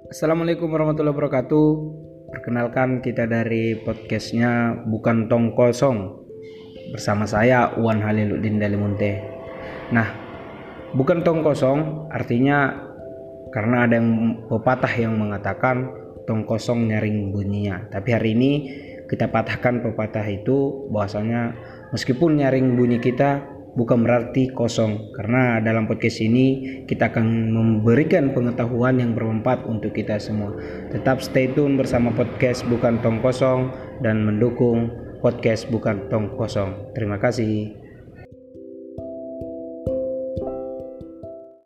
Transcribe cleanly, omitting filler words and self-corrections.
Assalamualaikum warahmatullahi wabarakatuh. Perkenalkan kita dari podcastnya Bukan Tong Kosong bersama saya Wan Haliluddin Dalimunte. Nah, bukan tong kosong artinya karena ada yang pepatah yang mengatakan tong kosong nyaring bunyinya. Tapi hari ini kita patahkan pepatah itu bahwasanya meskipun nyaring bunyi kita bukan berarti kosong, karena dalam podcast ini kita akan memberikan pengetahuan yang bermanfaat untuk kita semua. Tetap stay tune bersama podcast Bukan Tong Kosong dan mendukung podcast Bukan Tong Kosong. Terima kasih.